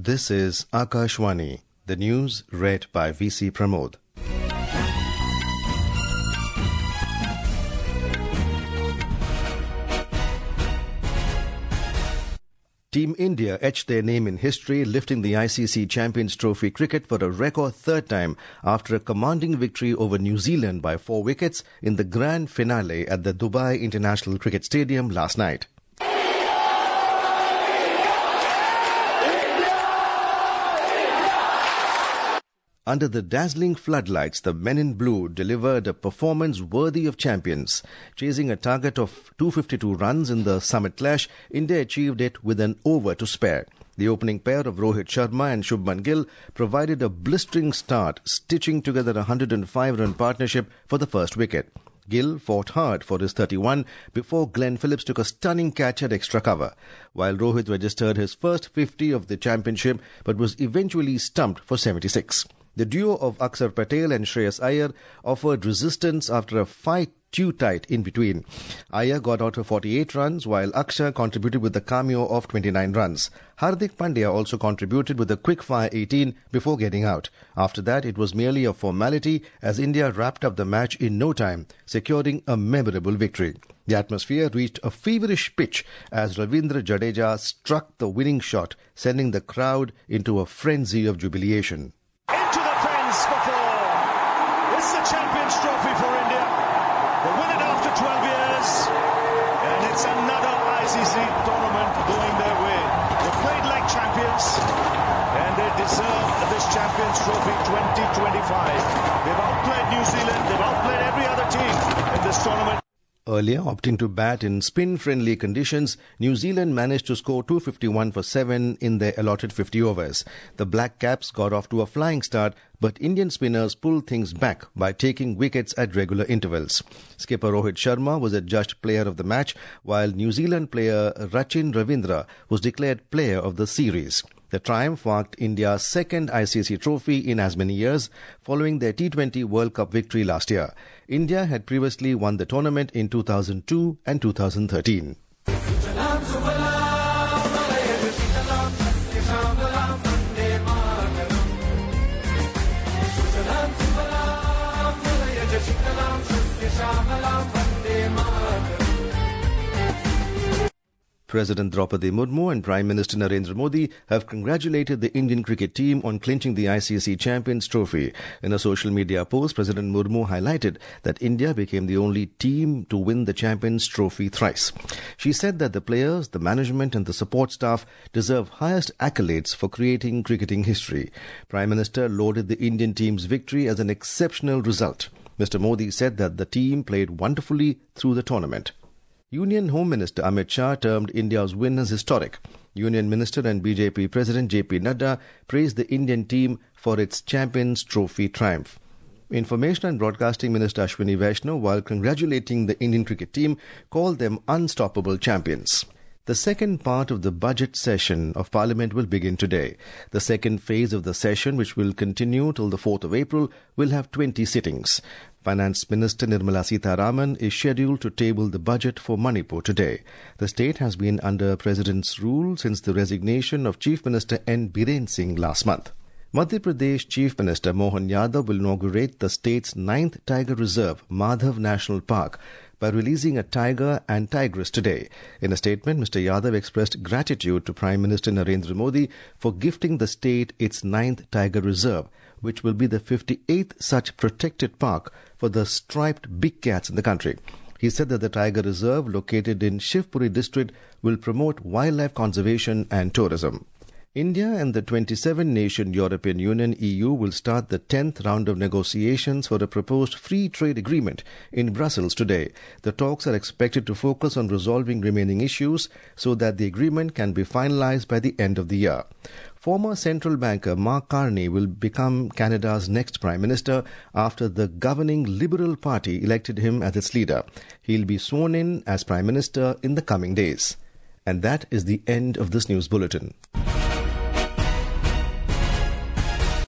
This is Akashwani, the news read by VC Pramod. Team India etched their name in history, lifting the ICC Champions Trophy cricket for a record third time after a commanding victory over New Zealand by 4 wickets in the grand finale at the Dubai International Cricket Stadium last night. Under the dazzling floodlights, the men in blue delivered a performance worthy of champions. Chasing a target of 252 runs in the summit clash, India achieved it with an over to spare. The opening pair of Rohit Sharma and Shubman Gill provided a blistering start, stitching together a 105-run partnership for the first wicket. Gill fought hard for his 31 before Glenn Phillips took a stunning catch at extra cover, while Rohit registered his first 50 of the championship but was eventually stumped for 76. The duo of Akshar Patel and Shreyas Iyer offered resistance after a fight too tight in between. Iyer got out of 48 runs while Akshar contributed with a cameo of 29 runs. Hardik Pandya also contributed with a quick-fire 18 before getting out. After that, it was merely a formality as India wrapped up the match in no time, securing a memorable victory. The atmosphere reached a feverish pitch as Ravindra Jadeja struck the winning shot, sending the crowd into a frenzy of jubilation. It's the Champions Trophy for India. They win it after 12 years. And it's another ICC tournament going their way. They played like champions. And they deserve this Champions Trophy 2025. They've outplayed New Zealand. They've outplayed every other team in this tournament. Earlier, opting to bat in spin-friendly conditions, New Zealand managed to score 251 for 7 in their allotted 50 overs. The Black Caps got off to a flying start, but Indian spinners pulled things back by taking wickets at regular intervals. Skipper Rohit Sharma was adjudged player of the match, while New Zealand player Rachin Ravindra was declared player of the series. The triumph marked India's second ICC trophy in as many years, following their T20 World Cup victory last year. India had previously won the tournament in 2002 and 2013. President Draupadi Murmu and Prime Minister Narendra Modi have congratulated the Indian cricket team on clinching the ICC Champions Trophy. In a social media post, President Murmu highlighted that India became the only team to win the Champions Trophy thrice. She said that the players, the management and the support staff deserve highest accolades for creating cricketing history. Prime Minister lauded the Indian team's victory as an exceptional result. Mr. Modi said that the team played wonderfully through the tournament. Union Home Minister Amit Shah termed India's win as historic. Union Minister and BJP President JP Nadda praised the Indian team for its Champions Trophy triumph. Information and Broadcasting Minister Ashwini Vaishnaw, while congratulating the Indian cricket team, called them unstoppable champions. The second part of the budget session of Parliament will begin today. The second phase of the session, which will continue till the 4th of April, will have 20 sittings. Finance Minister Nirmala Sitharaman is scheduled to table the budget for Manipur today. The state has been under President's rule since the resignation of Chief Minister N. Biren Singh last month. Madhya Pradesh Chief Minister Mohan Yadav will inaugurate the state's 9th Tiger Reserve, Madhav National Park, by releasing a tiger and tigress today. In a statement, Mr. Yadav expressed gratitude to Prime Minister Narendra Modi for gifting the state its 9th Tiger Reserve, which will be the 58th such protected park for the striped big cats in the country. He said that the Tiger Reserve, located in Shivpuri district, will promote wildlife conservation and tourism. India and the 27-nation European Union EU will start the 10th round of negotiations for a proposed free trade agreement in Brussels today. The talks are expected to focus on resolving remaining issues so that the agreement can be finalized by the end of the year. Former central banker Mark Carney will become Canada's next Prime Minister after the governing Liberal Party elected him as its leader. He'll be sworn in as Prime Minister in the coming days. And that is the end of this news bulletin.